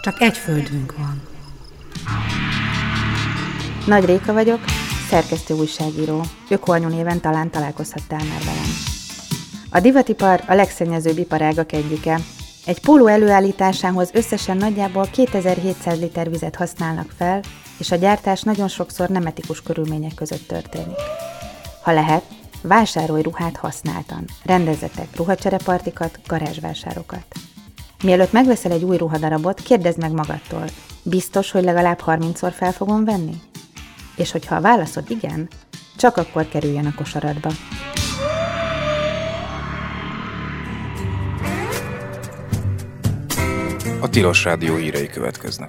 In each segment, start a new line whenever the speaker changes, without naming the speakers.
Csak egy földünk van.
Nagy Réka vagyok, szerkesztő újságíró. Ökoanyu néven talán találkozhattál már velem. A divatipar a legszennyezőbb iparágak egyike. Egy póló előállításához összesen nagyjából 2700 liter vizet használnak fel, és a gyártás nagyon sokszor nem etikus körülmények között történik. Ha lehet, vásárolj ruhát használtan, rendezzetek ruhacserepartikat, garázsvásárokat. Mielőtt megveszel egy új ruhadarabot, kérdezd meg magadtól, biztos, hogy legalább 30-szor fel fogom venni? És hogyha a válaszod igen, csak akkor kerüljen a kosaradba.
A Tilos Rádió hírei következnek.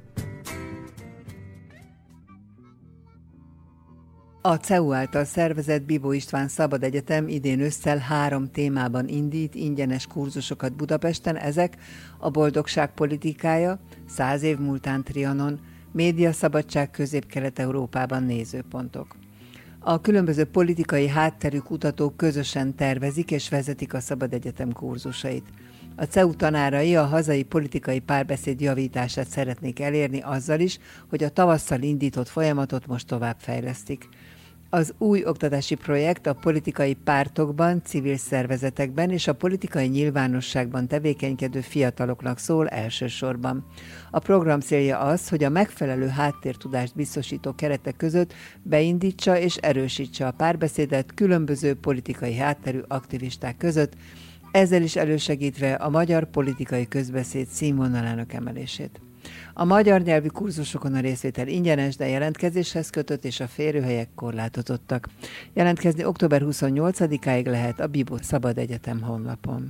A CEU által szervezett Bibó István Szabad Egyetem idén ősszel 3 témában indít ingyenes kurzusokat Budapesten. Ezek a boldogság politikája, 100 év múltán Trianon, médiaszabadság Közép-Kelet-Európában nézőpontok. A különböző politikai hátterű kutatók közösen tervezik és vezetik a Szabad Egyetem kurzusait. A CEU tanárai a hazai politikai párbeszéd javítását szeretnék elérni azzal is, hogy a tavasszal indított folyamatot most továbbfejlesztik. Az új oktatási projekt a politikai pártokban, civil szervezetekben és a politikai nyilvánosságban tevékenykedő fiataloknak szól elsősorban. A program célja az, hogy a megfelelő háttértudást biztosító keretek között beindítsa és erősítse a párbeszédet különböző politikai hátterű aktivisták között, ezzel is elősegítve a magyar politikai közbeszéd színvonalának emelését. A magyar nyelvi kurzusokon a részvétel ingyenes, de jelentkezéshez kötött és a férőhelyek korlátozottak. Jelentkezni október 28-áig lehet a Bibó Szabad Egyetem honlapon.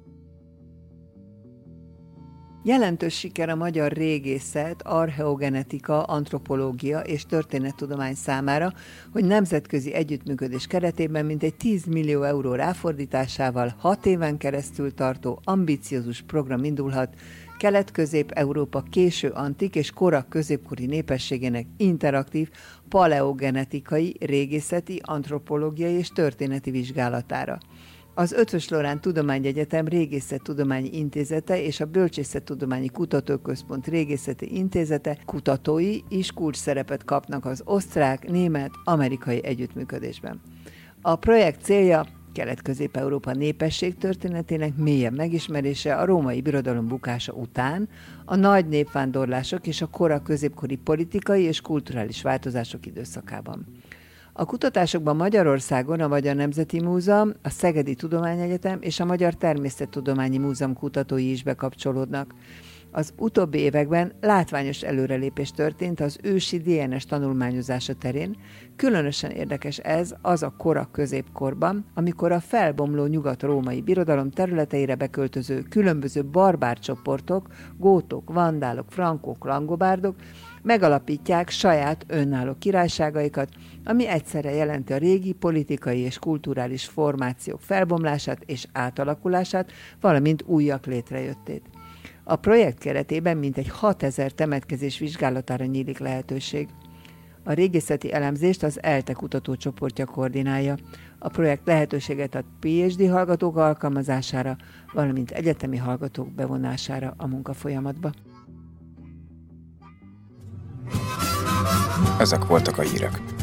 Jelentős siker a magyar régészet, archeogenetika, antropológia és történettudomány számára, hogy nemzetközi együttműködés keretében mintegy 10 millió euró ráfordításával 6 éven keresztül tartó ambiciózus program indulhat Kelet-Közép-Európa késő antik és kora középkori népességének interaktív paleogenetikai, régészeti, antropológiai és történeti vizsgálatára. Az Eötvös Loránd Tudományegyetem Régészettudományi Intézete és a Bölcsészettudományi Kutatóközpont Régészeti Intézete kutatói is kulcsszerepet kapnak az osztrák-német-amerikai együttműködésben. A projekt célja Kelet-Közép-Európa népességtörténetének mélyebb megismerése a római birodalom bukása után, a nagy népvándorlások és a kora középkori politikai és kulturális változások időszakában. A kutatásokban Magyarországon a Magyar Nemzeti Múzeum, a Szegedi Tudományegyetem és a Magyar Természettudományi Múzeum kutatói is bekapcsolódnak. Az utóbbi években látványos előrelépés történt az ősi DNS tanulmányozása terén, különösen érdekes ez az a kora középkorban, amikor a felbomló nyugat-római birodalom területeire beköltöző különböző barbárcsoportok, gótok, vandálok, frankok, langobárdok megalapítják saját önálló királyságaikat, ami egyszerre jelenti a régi politikai és kulturális formációk felbomlását és átalakulását, valamint újak létrejöttét. A projekt keretében mintegy 6000 temetkezés vizsgálatára nyílik lehetőség. A régészeti elemzést az ELTE kutatócsoportja koordinálja. A projekt lehetőséget ad PhD hallgatók alkalmazására, valamint egyetemi hallgatók bevonására a munkafolyamatba.
Ezek voltak a hírek.